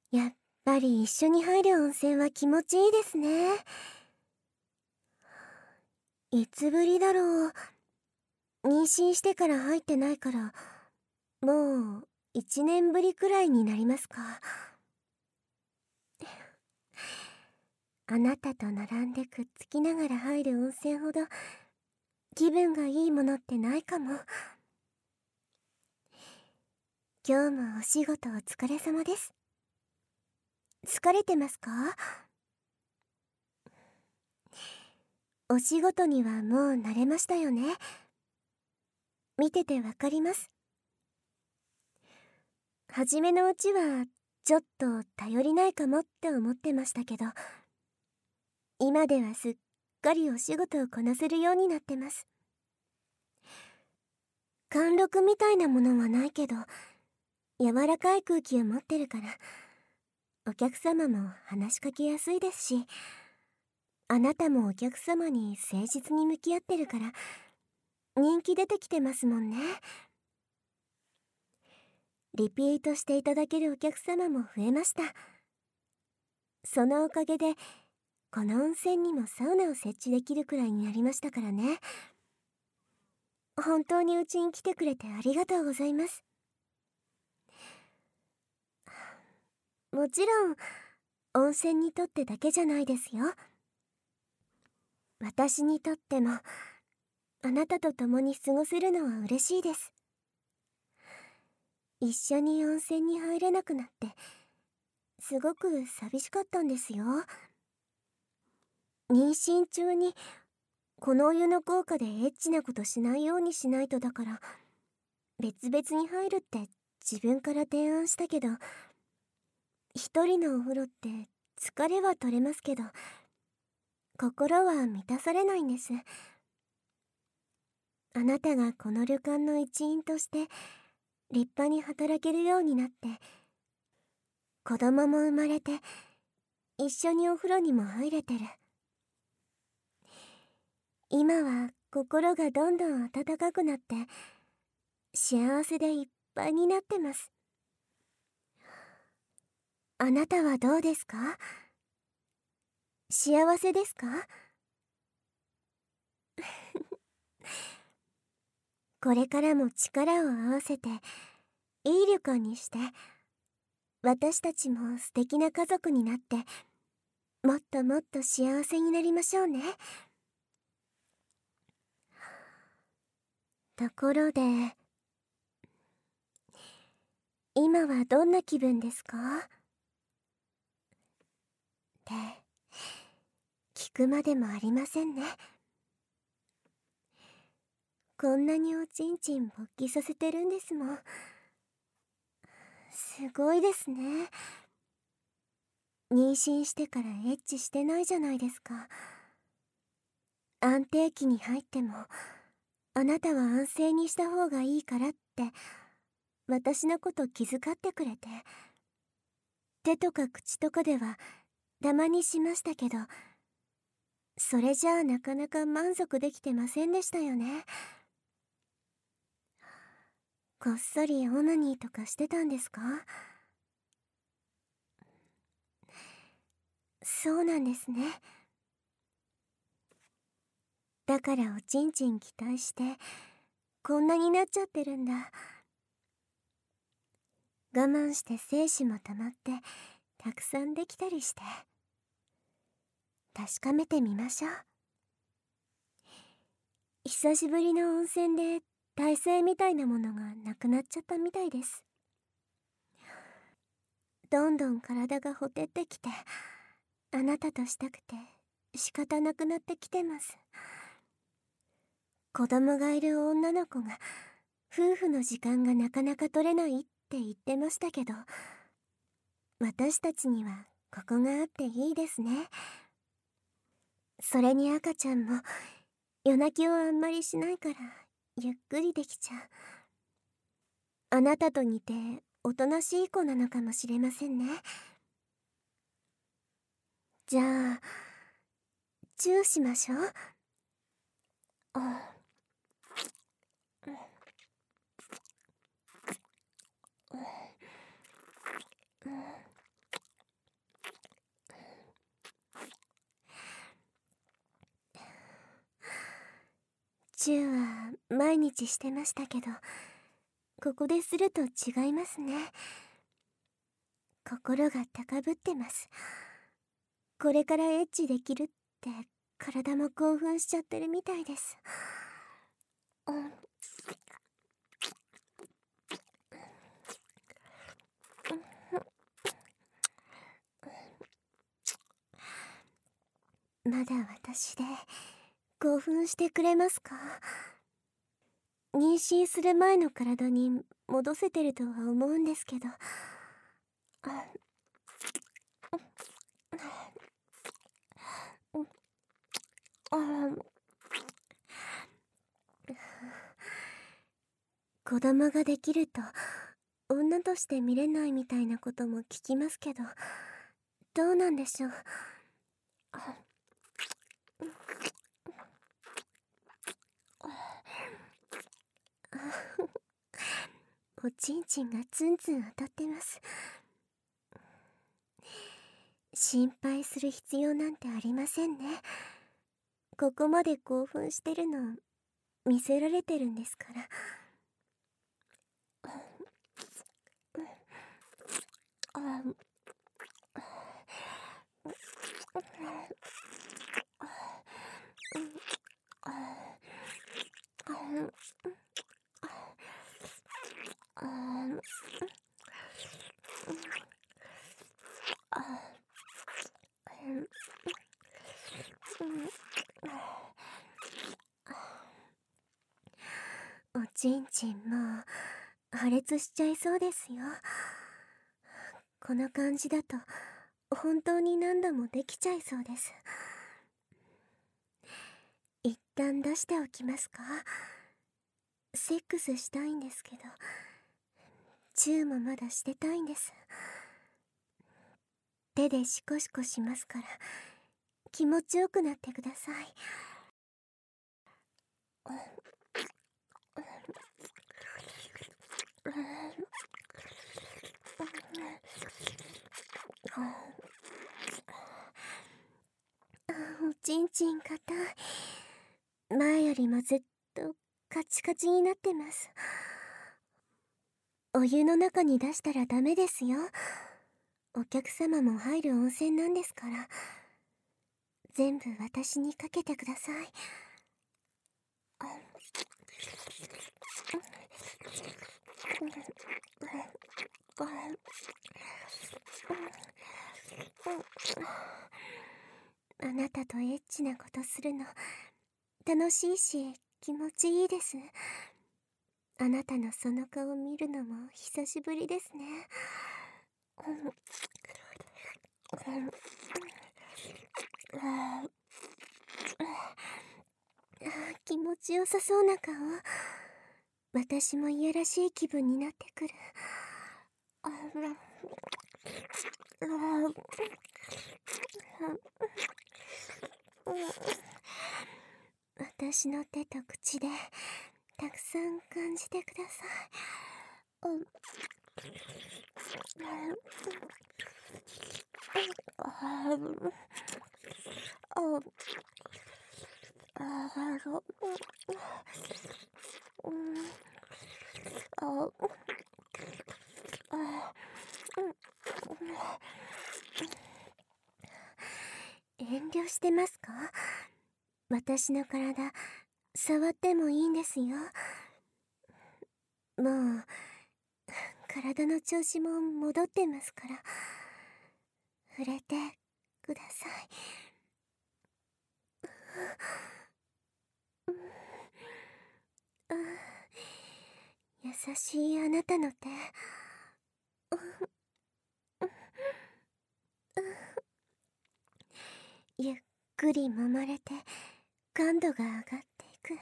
やっぱり一緒に入る温泉は気持ちいいですね。いつぶりだろう。妊娠してから入ってないから、もう1年ぶりくらいになりますか。あなたと並んでくっつきながら入る温泉ほど気分がいいものってないかも。今日もお仕事お疲れ様です。疲れてますか？お仕事にはもう慣れましたよね。見ててわかります。初めのうちはちょっと頼りないかもって思ってましたけど、今ではすっかりお仕事をこなせるようになってます。貫禄みたいなものはないけど、柔らかい空気を持ってるから、お客様も話しかけやすいですし、あなたもお客様に誠実に向き合ってるから人気出てきてますもんね。リピートしていただけるお客様も増えました。そのおかげでこの温泉にもサウナを設置できるくらいになりましたからね。本当にうちに来てくれてありがとうございます。もちろん温泉にとってだけじゃないですよ。私にとってもあなたと共に過ごせるのは嬉しいです。一緒に温泉に入れなくなってすごく寂しかったんですよ。妊娠中にこのお湯の効果でエッチなことしないようにしないとだから別々に入るって自分から提案したけど、一人のお風呂って疲れは取れますけど心は満たされないんです。あなたがこの旅館の一員として立派に働けるようになって子供も生まれて一緒にお風呂にも入れてる。今は心がどんどん温かくなって幸せでいっぱいになってます。あなたはどうですか？幸せですか？これからも力を合わせていい旅館にして私たちも素敵な家族になってもっともっと幸せになりましょうね。ところで今はどんな気分ですか？って聞くまでもありませんね。こんなにおちんちん勃起させてるんですもん。すごいですね。妊娠してからエッチしてないじゃないですか。安定期に入ってもあなたは安静にした方がいいからって私のこと気遣ってくれて、手とか口とかではたまにしましたけど、それじゃあなかなか満足できてませんでしたよね。こっそりオナニーとかしてたんですか？そうなんですね。だからおちんちん期待してこんなになっちゃってるんだ。我慢して精子も溜まってたくさんできたりして確かめてみましょう。久しぶりの温泉で耐性みたいなものがなくなっちゃったみたいです。どんどん体がほてってきてあなたとしたくて仕方なくなってきてます。子供がいる女の子が夫婦の時間がなかなか取れないって言ってましたけど、私たちにはここがあっていいですね。それに赤ちゃんも夜泣きをあんまりしないからゆっくりできちゃう。あなたと似ておとなしい子なのかもしれませんね。じゃあチューしましょう。あ、 毎日してましたけど、ここですると違いますね。心が高ぶってます。これからエッチできるって体も興奮しちゃってるみたいです。まだ私で興奮してくれますか？妊娠する前の体に戻せてるとは思うんですけど。子供ができると女として見れないみたいなことも聞きますけど、どうなんでしょう。おちんちんがツンツン当たってます。心配する必要なんてありませんね。ここまで興奮してるの見せられてるんですから。おちんちんもう破裂しちゃいそうですよ。この感じだと本当に何度もできちゃいそうです。一旦出しておきますか？セックスしたいんですけど、チューもまだしてたいんです。手でシコシコしますから気持ちよくなってください。おちんちん硬い。前よりもずっとカチカチになってます。お湯の中に出したらダメですよ。お客様も入る温泉なんですから。全部私にかけてください。あなたとエッチなことするの楽しいし気持ちいいです。あなたのその顔見るのも久しぶりですね。気持ちよさそうな顔。私もいやらしい気分になってくる。私の手と口でたくさん感じてください。遠慮してますか？私の体触ってもいいんですよ。もう体の調子も戻ってますから、触れてください。優しいあなたの手。ゆっくり揉まれて感度が上がっていく。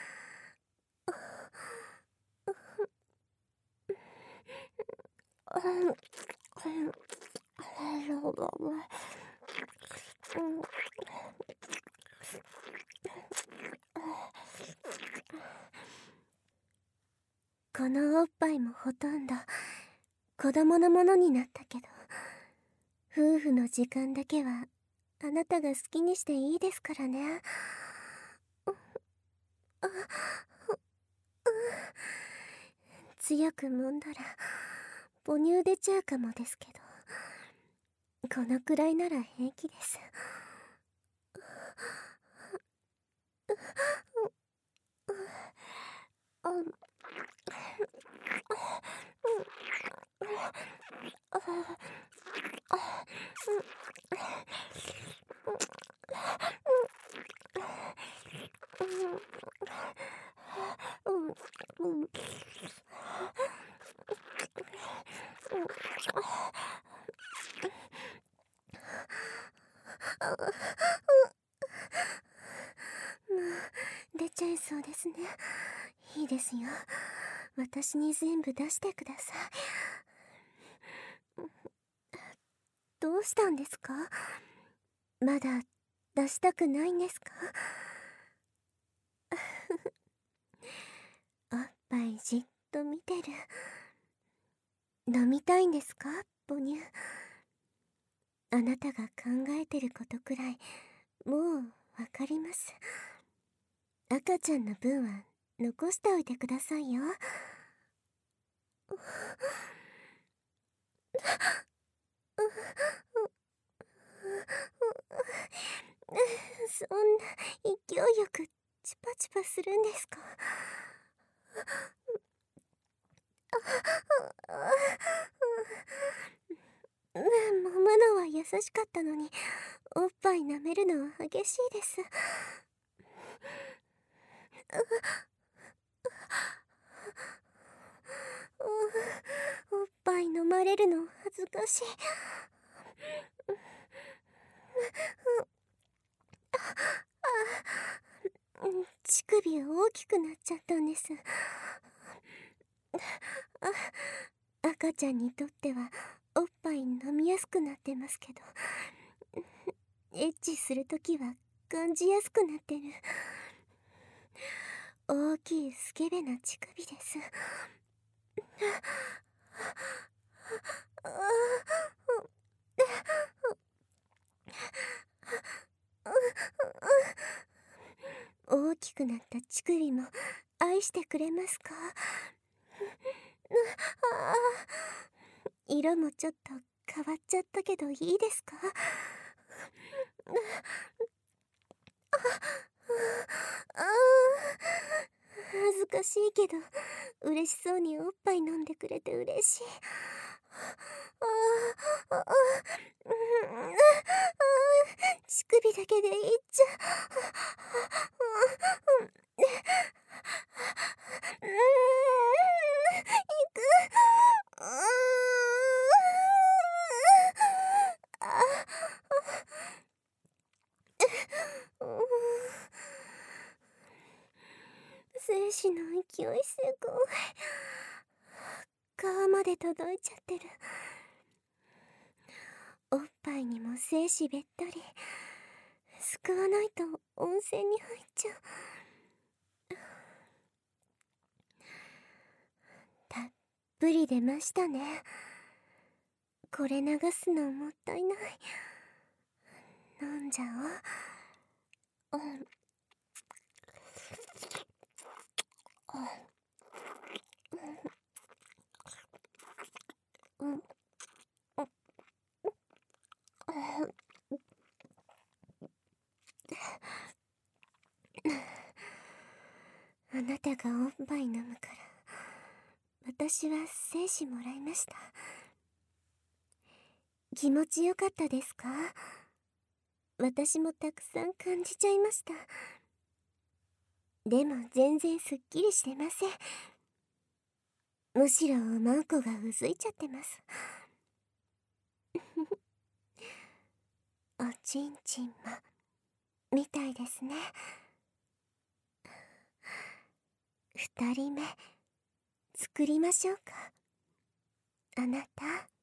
このおっぱいもほとんど子供のものになったけど、夫婦の時間だけはあなたが好きにしていいですからね。 強く揉んだら母乳出ちゃうかもですけど、このくらいなら平気です。出ちゃいそうですね。いいですよ。私に全部出してください。どうしたんですか？まだ出したくないんですか？おっぱいじっと見てる。飲みたいんですか？母乳。あなたが考えてることくらいもうわかります。赤ちゃんの分は残しておいてくださいよ。そんな勢いよくチュパチュパするんですか？揉むのは優しかったのに、おっぱい舐めるのは激しいです。おっぱい飲まれるの恥ずかしい。乳首が大きくなっちゃったんです。赤ちゃんにとってはおっぱい飲みやすくなってますけど、エッチするときは感じやすくなってる。大きいスケベな乳首です。大きくなった乳首も愛してくれますか？色もちょっと変わっちゃったけどいいですか？恥ずかしいけど嬉しそうにおっぱい飲んでくれて嬉しい。乳首だけでいっちゃいく。精子の勢いすごい。皮まで届いちゃってる。おっぱいにも精子べったり。すくわないと温泉に入っちゃう。たっぷり出ましたね。これ流すのもったいない。飲んじゃおう。あなたがおっぱい飲むから私は精子もらいました。気持ちよかったですか？私もたくさん感じちゃいました。でも全然すっきりしてません。むしろマンコがうずいちゃってます。おちんちんもみたいですね。2人目作りましょうか。あなた。